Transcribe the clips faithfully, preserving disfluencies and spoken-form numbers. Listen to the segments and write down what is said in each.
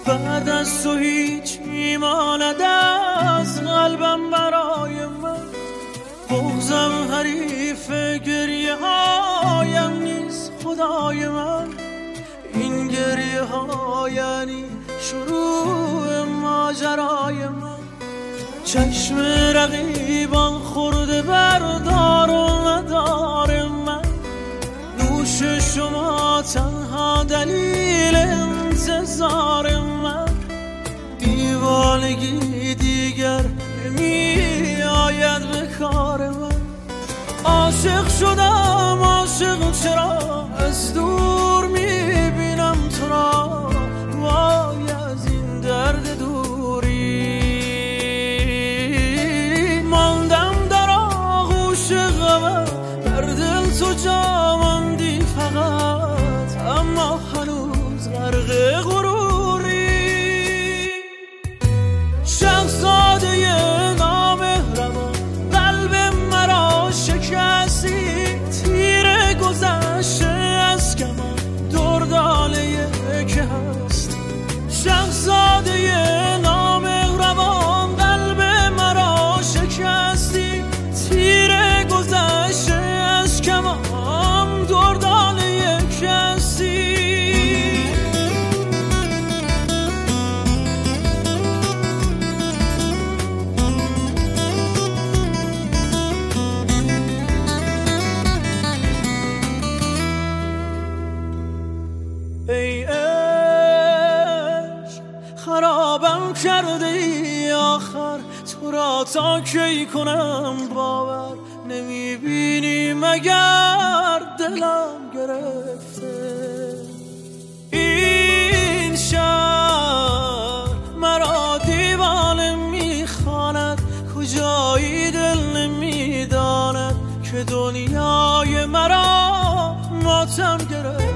بعد از تو هیچ میماند از قلبم برای من. بغضم حریف گریه هایم نیست خدای من. این گریه ها یعنی شروع ماجرای من. چشم رقیبان خورده بردار و ندار من. نوش شما تنها دلیل انتظار من. دیوانگی دیگر نمی آید به کار من. عاشق شدم عاشق چرا از دور میبینم تو را. وای از این درد دوری ماندم در آغوش غمت. بر دل تو جا ماندی فقط اما هنوز غرق غروری. شهزاده نامهربان قلب مرا شکستی. تیر گذشته از کمان دردانه که هستی. شهزاده نامهربان قلب مرا شکستی. تیر گذشته از کمان دردانه که هستی. ای عشق خرابم کرده ای آخر. تو را تا کی کنم باور. نمیبینی مگر دلم گرفته. این شهر مرا دیوانه میخواند. کجایی دل نمیداند که دنیای مرا ماتم گرفته.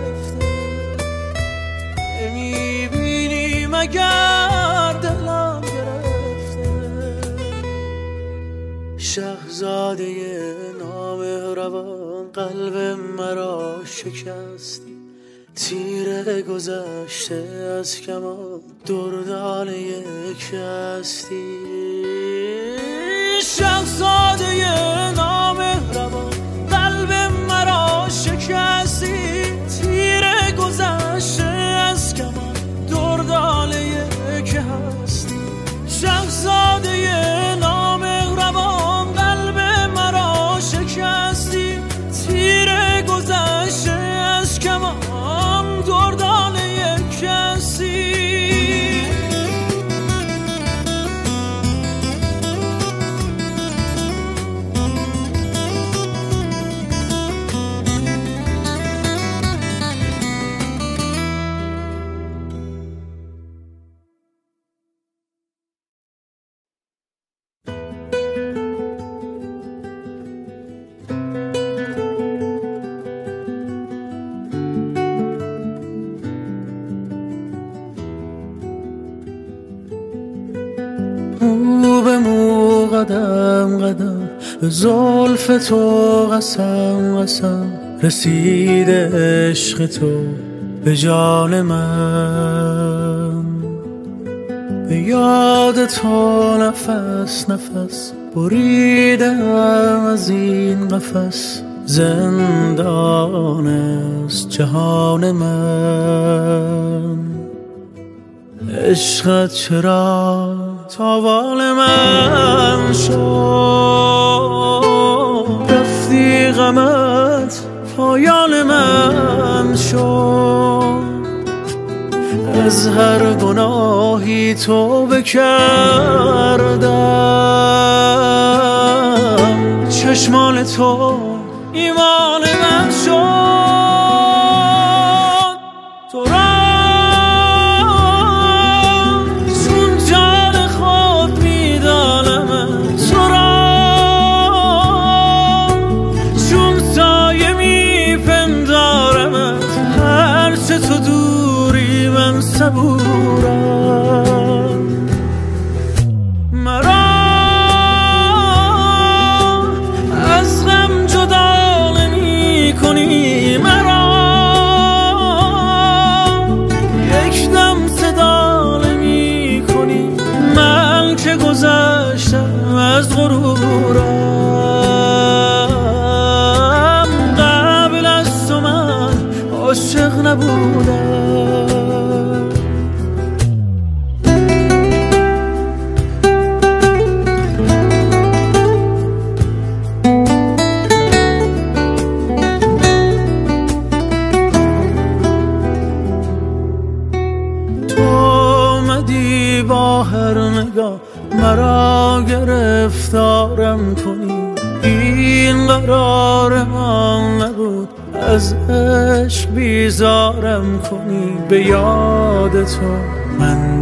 نمیبینی مگر دلم گرفته. شهزاده نامهربان قلب مرا شکستی. تیر گذشته از کمان دردانه یک هستی. شهزاده نامهربان قلب مرا شکستی. تیر گذشته از کمان دردانه یک هستی. شهزاده نامهربان قلب مرا شکستی. تیر گذشته از کمان دردانه یک هستی. مو به مو قدم قدم به زلف تو قسم قسم. رسیده عشق تو به جان من. به یاد تو نفس نفس بریدم از این قفس. زندان است جهان من. عشقت چرا تاوان من شد. رفتی غمت پایان من شد. از هر گناهی توبه کردم. چشمان تو ایمان من شد. تو را صبورم. مرا از غم جدا نمی کنی. مرا یک دم صدا از غرورم. قبل از تو من عاشق نبودم. با هر نگاه مرا گرفتارم کنی. این قرار من نبود از عشق بیزارم کنی. به یاد تو من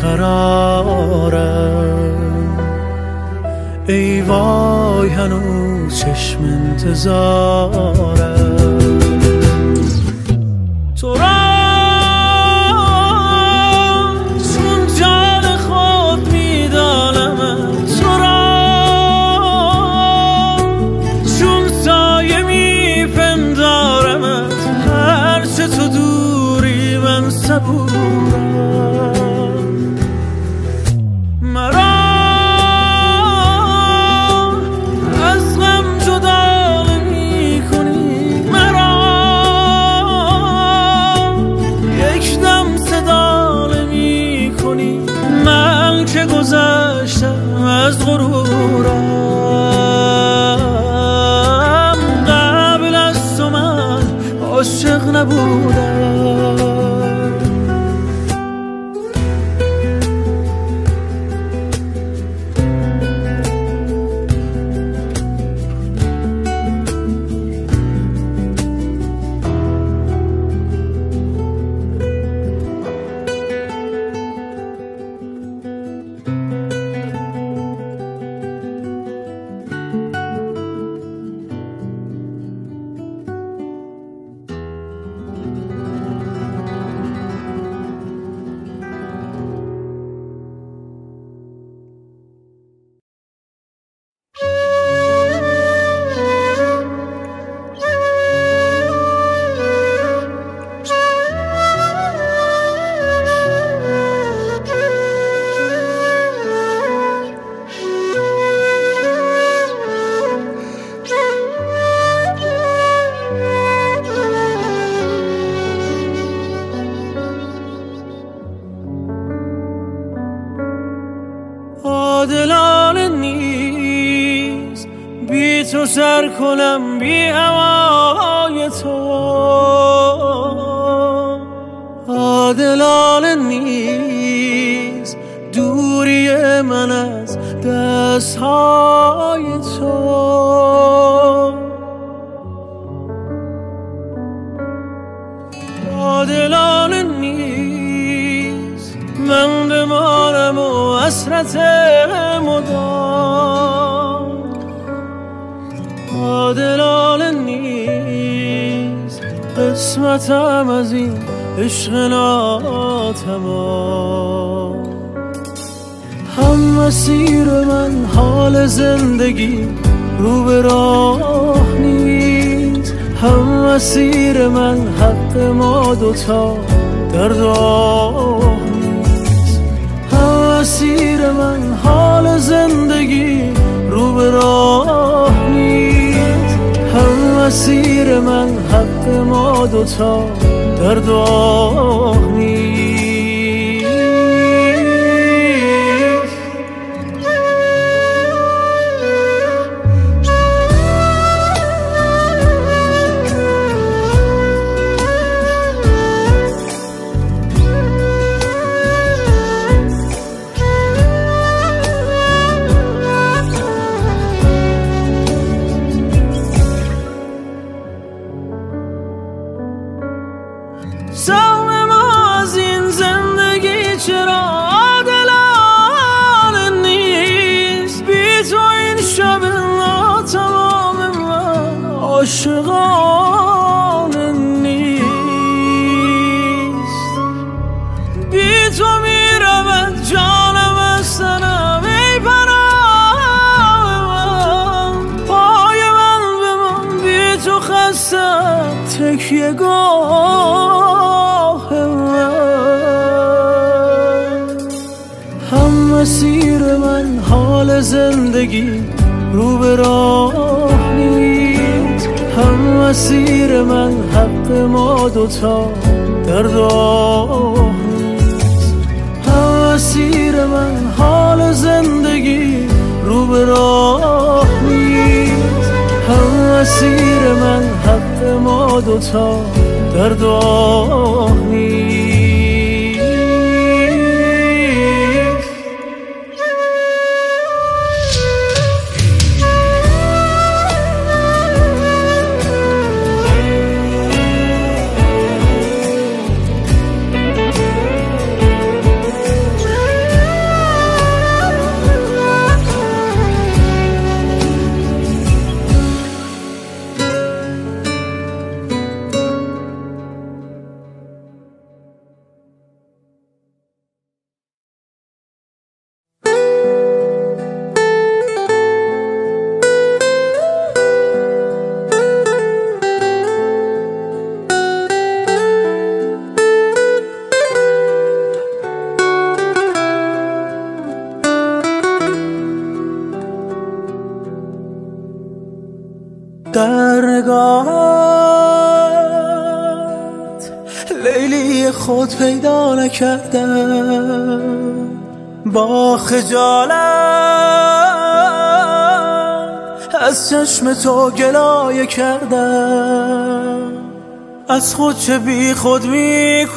بیقرارم. ای وای هنوز چشم انتظارم. تو را مرا از غم جدا نمی کنی. مرا یک دم صدا نمی کنی. من که گذشتم از غرورم. قبل از تو من عاشق نبودم. عادلانه نیست بی تو سر کنم بی هوای تو. عادلانه نیست دوری من از دستهای تو. عادلانه نیست من بمانم و حسرت مدام. عادلانه نیست قسمتم از این عشق ناتمام. هم مسیر من حال زندگی رو به راه نیست. هم مسیر من حق ما دوتا در راه نیست. هم مسیر من حال زندگی رو به راه نیست. هم مسیر من حق ما دوتا در راه نیست. سهم ما از این زندگی چرا عادلانه نیست؟ بی تو این شب ناتمام من عاشقانه نیست. بی تو میرود جانم از تنم ای پناه من. پای من بمان بی تو خستم تکیه گاه من. هم مسیر من حال حال زندگی رو به راه نیست. هم مسیر من حق ما دوتا در راه نیست. هم مسیر من حال زندگی رو به راه نیست. هم مسیر من حق ما دوتا در راه نیست. در نگاهت لیلی خود پیدا نکردم، با خجالت از چشم تو گلایه کردم. از خود چه بی خود می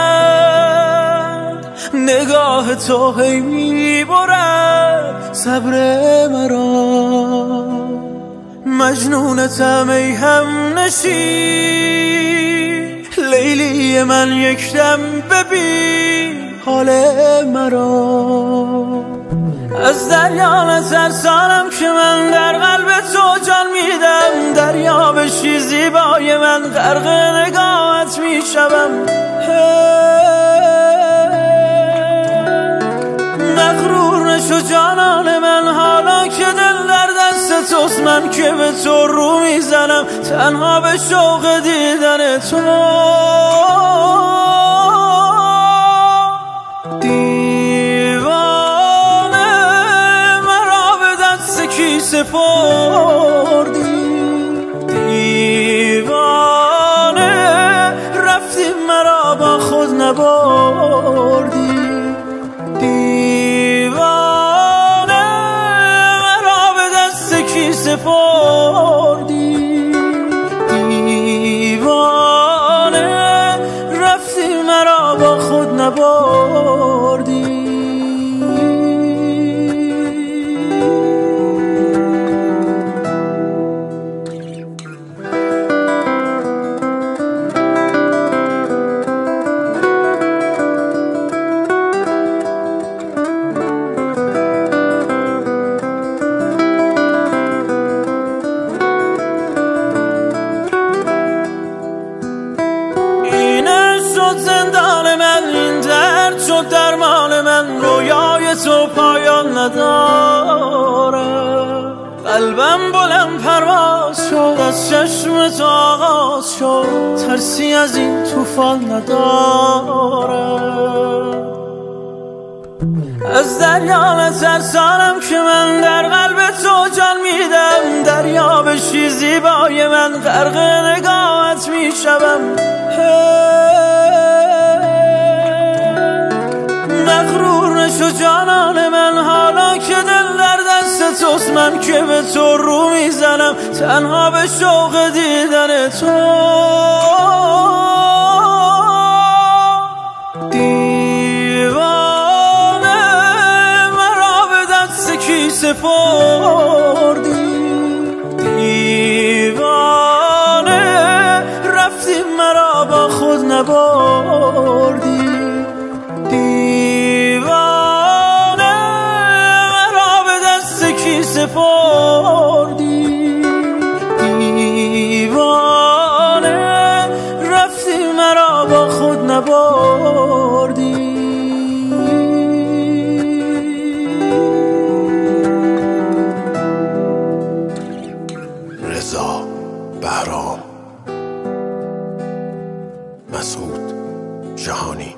کند نگاه تو، هی می برد صبر مرا. مجنونتم ای هم نشین، لیلی من یک دم ببین حال مرا. از دریا نترسانم که من در قلب تو جان میدم. دریا بشی زیبای من غرق نگاهت میشوم. مغرور نشو جانان من، حالا که دل در دست توست. من که به تو رو میزنم تنها به شوق دیدن تو. دیوانه مرا به دست کی سپردی؟ دیوانه رفتی مرا با خود نبردی. سپردی دیوانه رفتی مرا با خود نبردی. زندان من این درد شد درمان من، رویای تو پایان نداره. قلبم بلند پرواز شد از چشم تو آغاز شد، ترسی از این طوفان نداره. از دریا نترسانم که من در قلب تو جان میدم. دریا بشی زیبای من غرق نگاهت میشوم. مغرور نشو جانان من، حالا که دل در دست توست. من که به تو رو میزنم تنها به شوق دیدن تو. دیوانه مرا به دست کی سپردی؟ دیوانه رفتی مرا با خود نبردی. دیوانه مرا به دست کی سپردی؟ دیوانه رفتی مرا با خود نبردی. رضا بهرام، مسعود جهانی.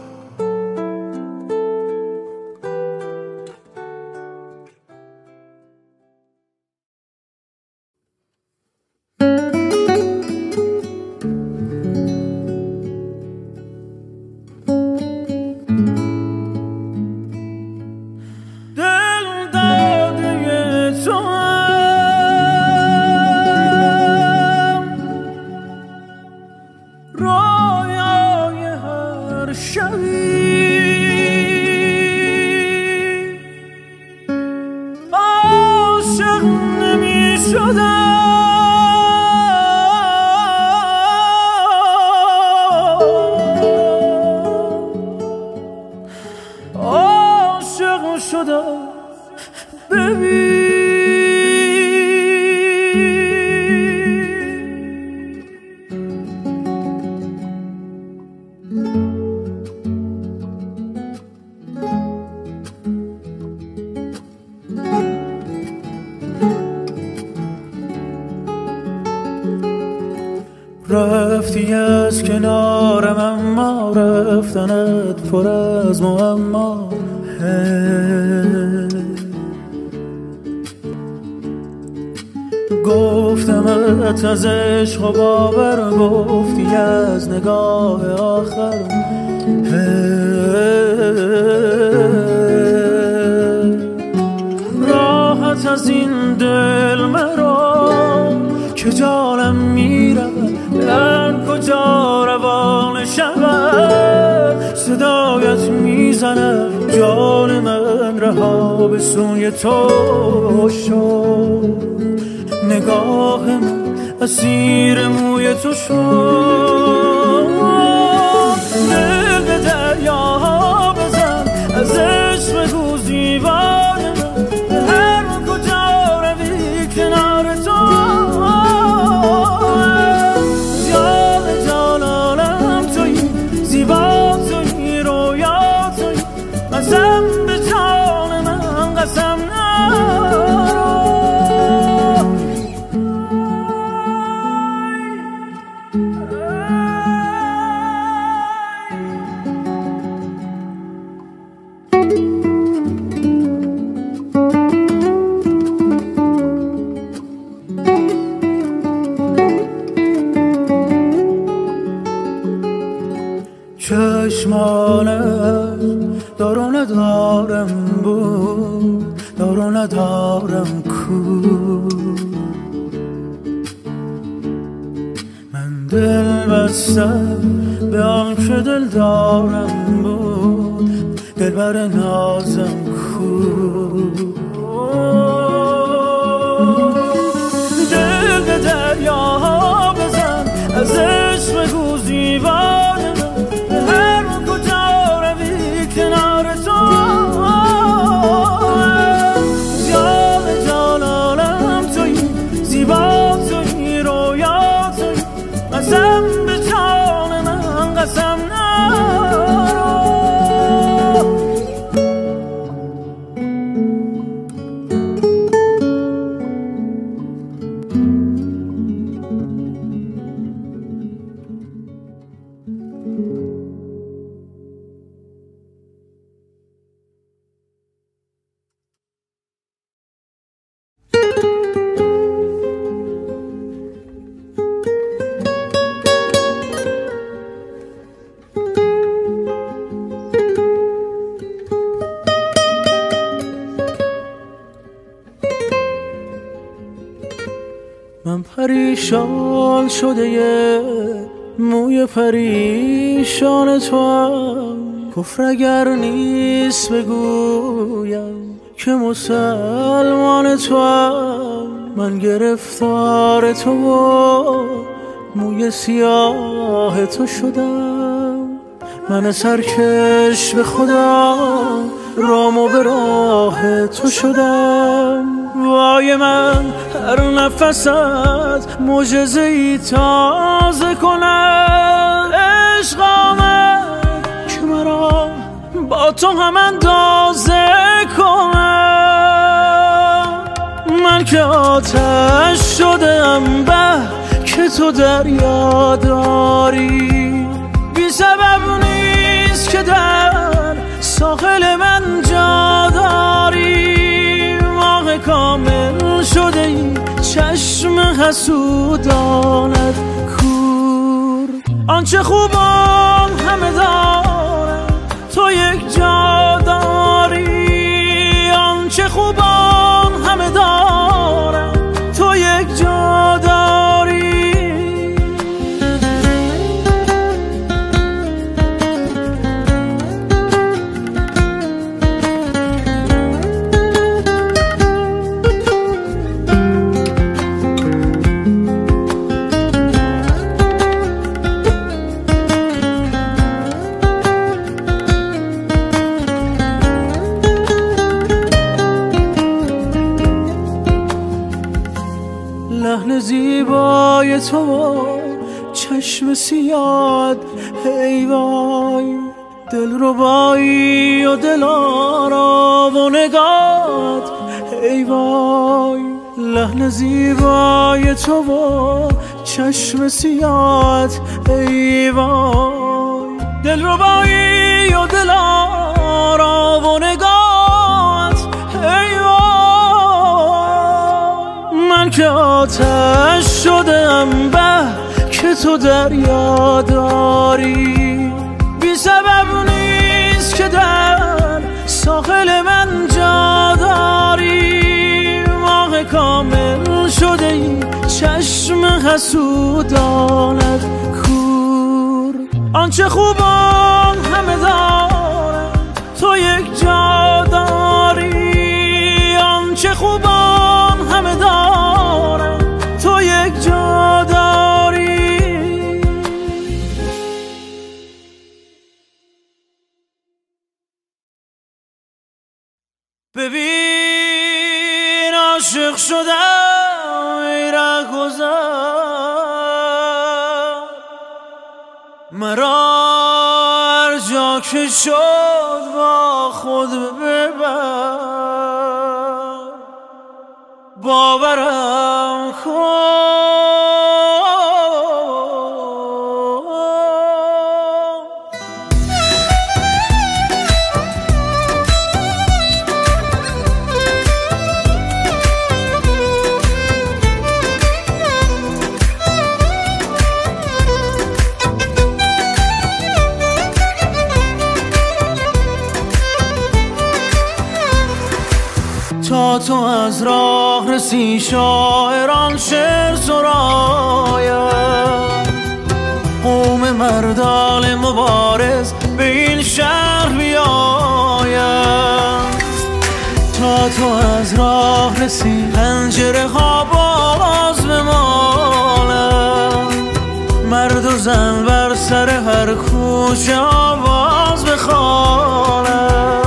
رویای هر شبی عاشق نمی شدم عاشق شدم ببین رفتی از کنارم اما رفتنت پر از معما گفتمت از عشق و باور گفتی از نگاه آخر راحت از این دل مرا که جانم میرود در کجا روان شود صدایت میزنم جان من رها به سوی تو شد نگاه من اسیر موی تو شد دل به دریا بزن از عشق بگو زیبای من هر کجا روی کنار تو زیاد جانانم تویی زیبا تویی رویا تویی قسم به جان من قسم نرو چشمانت دار و ندارم بود دار و ندارم کو من دل بستم به آن که دل دارم بود دل بر نازم کو دل به دریا بزن از عشق بگو زیبای قسم به جان من قسم نرو من پریشان شده یه موی پریشان تو هم کفر اگر نیست بگویم که مسلمان تو هم من گرفتار تو و موی سیاه تو شدم من سرکش به خدا رامو به راه تو شدم وای من هر نفست معجزه‌ای تازه کند عشق آمد که مرا با تو هم اندازه کنم من که آتش شدم به که تو دریا داری بی سبب نیست که در ساحل من جا داری ماه کامل شده ای چشم حسودانت کور آنچه خوبان همه دارن تو یک جا داری آنچه خوبان همه دارن تو یک جا داری تو چشم سیاد، ای وای دل ربایی و دل آرام و نگات، ای وای لحن زیبای تو و چشم سیاد، ای وای دل ربایی و دل آرام و نگات، ای وای من که آتش شدم به که تو دریا داری، بی سبب نیست که در ساحل من جا داری، ماه کامل شده ای چشم حسودانت کور، آنچه خوبان همه دارن تو یک جا داری، آنچه خوبان همه دارن تو یک جا داری. ببین عاشق شدم ای رهگذر، مرا هر جا که شد با خود ببر، باورم کن تا تو از راه رسی شاعران شعر سرایم، قوم مردان مبارز به این شهر بیایم، تا تو از راه رسی پنجره ها باز بمالم، مرد و زن بر سر هر کوچه آواز بخوانم،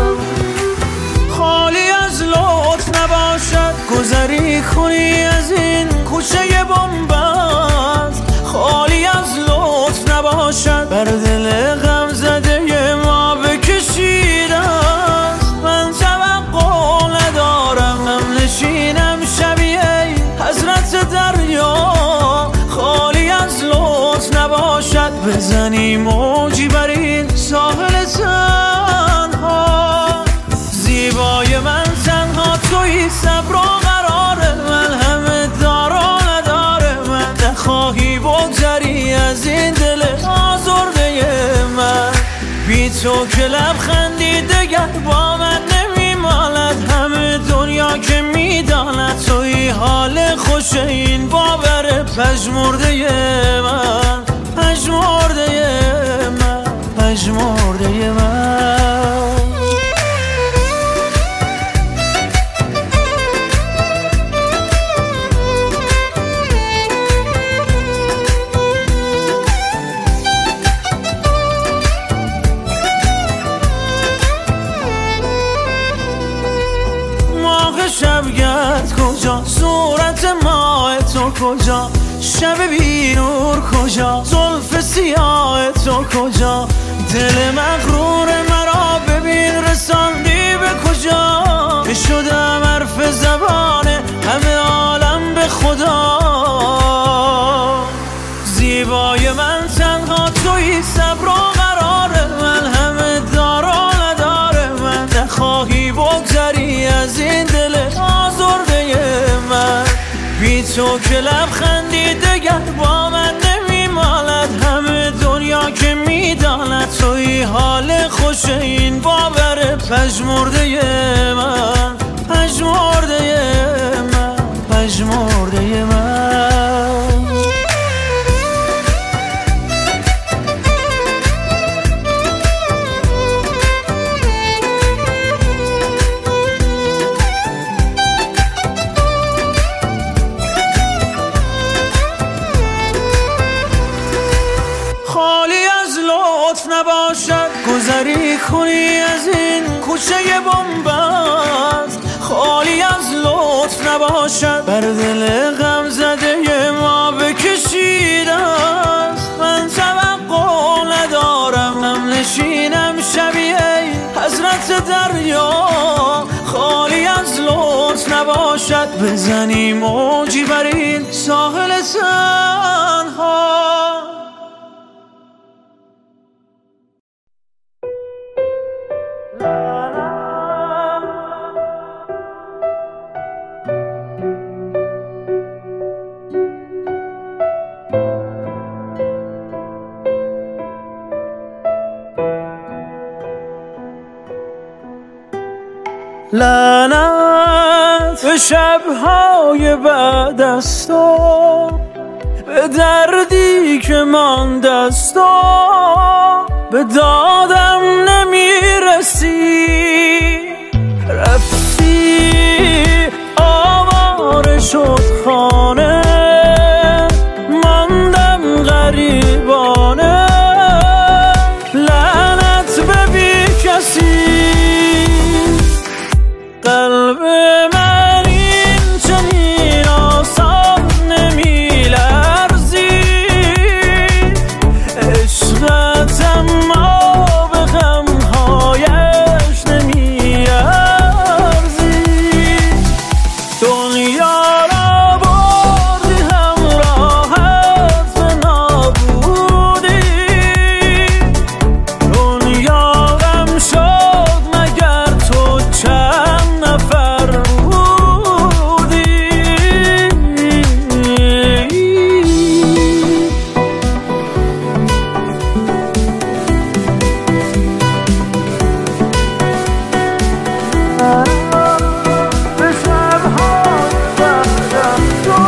گذری کنی از این کوچه بنبست، خالی از لطف نباشد بر دل غم زده ما بکشیده است، من توقع ندارم هم نشینم شبیه حضرت دریا، خالی از لطف نباشد بزنی موجی بر این ساحل تنها، زیبای من تنها توی صبر و قرار من، همه دار و نداره من، نخواهی بگذری از این دل آزرده من، بی تو که لبخندی دگر با من نمیماند، همه دنیا که میداند توی حال خوش این باور پژمرده من، پژمرده من، پژمرده من. شبگرد کجا، صورت ماه تو کجا، شب بی نور کجا، زلف سیاه تو کجا، دل مغرور مرا ببین رساندی به کجا، بشدم حرف زبان همه عالم به خدا، زیبای من تنها توی صبر و قرار من، همه دار و نداره من، نخواهی بگذری از این دل آزرده من، بی تو که لبخندی دگر با من نمیمالد، همه دنیا که میداند توی حال خوش این باور پژمرده من، پژمرده من، پژمرده من. نباشد گذری کنی از این کوچه بنبست، خالی از لطف نباشد بر دل غم زده ما بکشی دریا خالی از لطف نباشد، بزنیم موجی بر این ساحل تنها. لعنت به شب‌های بعد از تو، به دردی که مانده از تو، به دادم نمیرسی. رفتی آواره شد خانه، ماندم غریبانه. لعنت به بی کسی، قلب من این چنین آسان نمی لرزی. عشقت اما به غمهایش نمی ارزی. دنیا را بردی همراهت به نابودی. دنیا غم شد مگر تو چند نفر بودی. به شب‌های بعد از تو،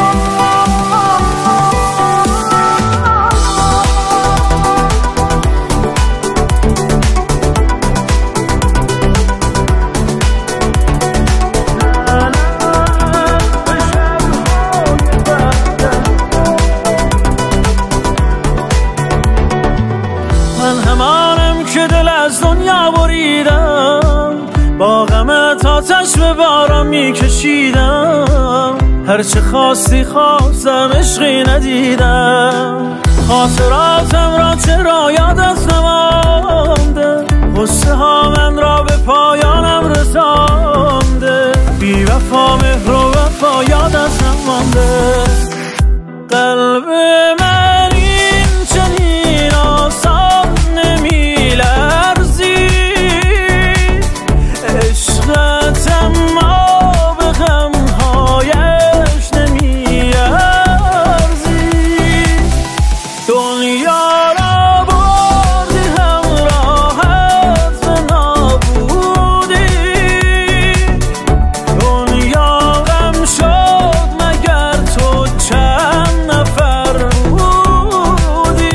من همانم که دل از دنیا بریدم، با غمت آتش به بارم میکشیدم. هرچه خواستی خواستم عشقی ندیدم. خاطراتم را چرا یادت نمانده، غصه ها من را به پایانم رسانده. بی وفا مهر و وفا یادت نمانده. قلب من این چنین آسان نمی لرزی. عشقت اما به غمهایش نمی ارزی. دنیا را بردی همراهت به نابودی. دنیا غم شد مگر تو چند نفر بودی.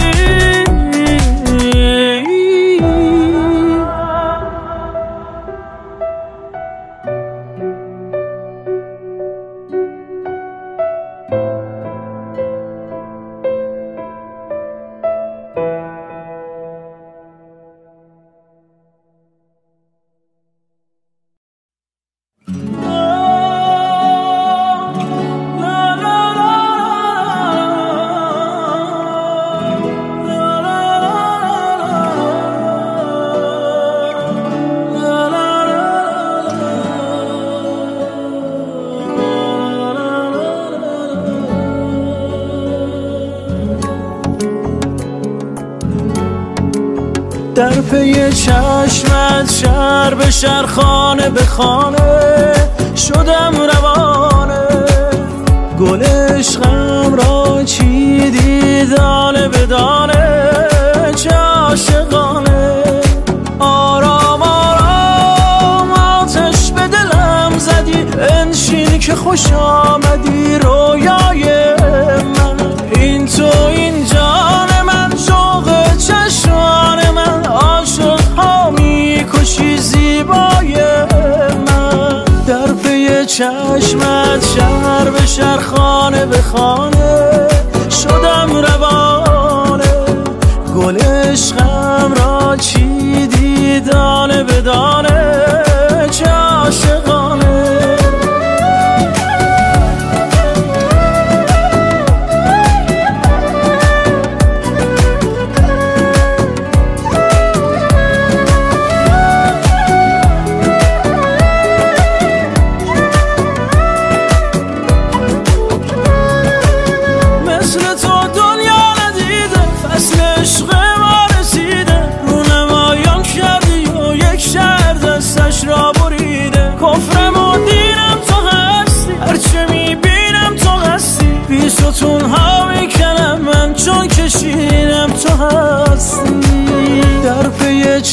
در پی چشمت شهر به شهر، خانه به خانه شدم روانه. گل عشقم را چیدی دانه به دانه، چه عاشقانه. آرام آرام آتش به دلم زدی، انشین که خوش آمدی رویای من. این تو این جان من، شوق چشمان من، عاشق ها میکشی زیبای من. در پی چشمت شهر به شهر، خانه به خانه شدم روانه. گل عشقم را چیدی دانه به دانه، چه عاشقانه.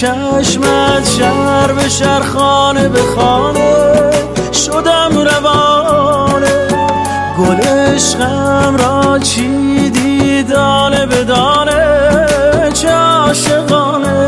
چشمت شهر به شهر خانه به خانه شدم روانه گل عشقم را چیدی دانه به دانه چه عاشقانه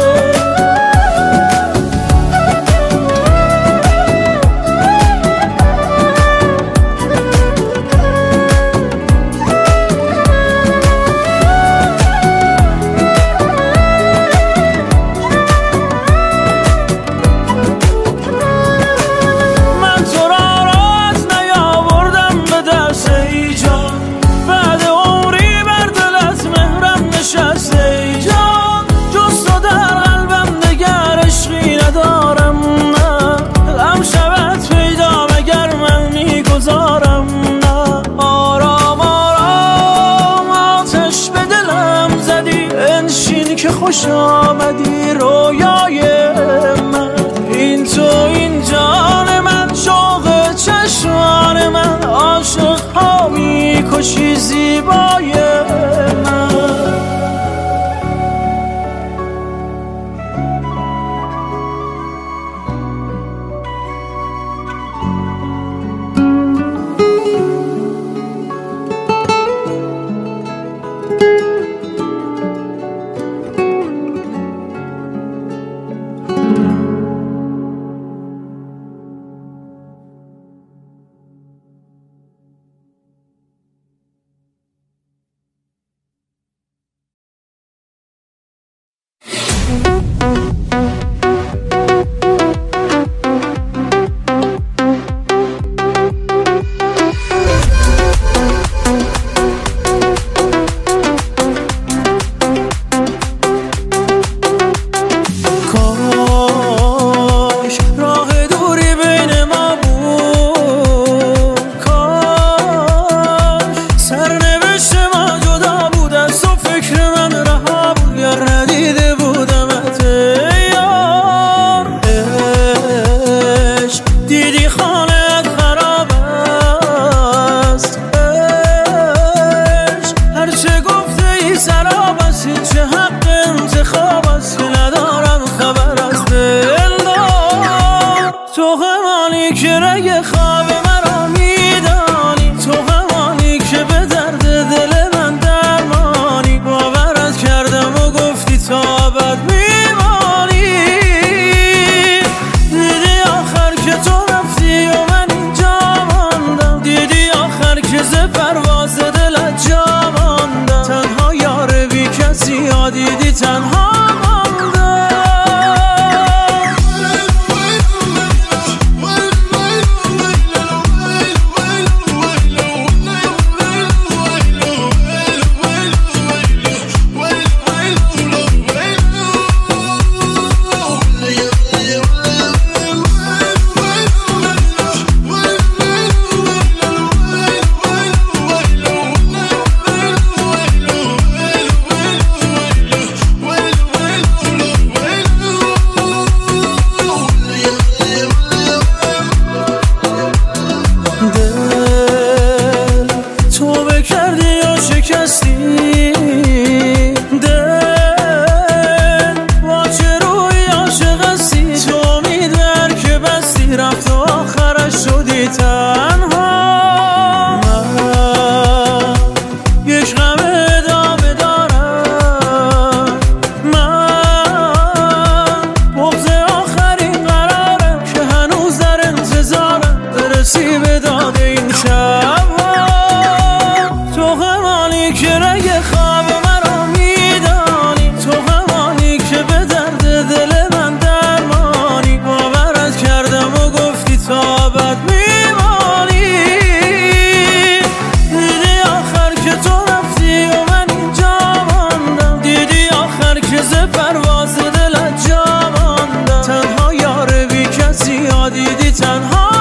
خوش آمدی رویای من این تو این جان من شوق چشمان من عاشق ها میکشی زیبای من دیدی تنها دیدی تنها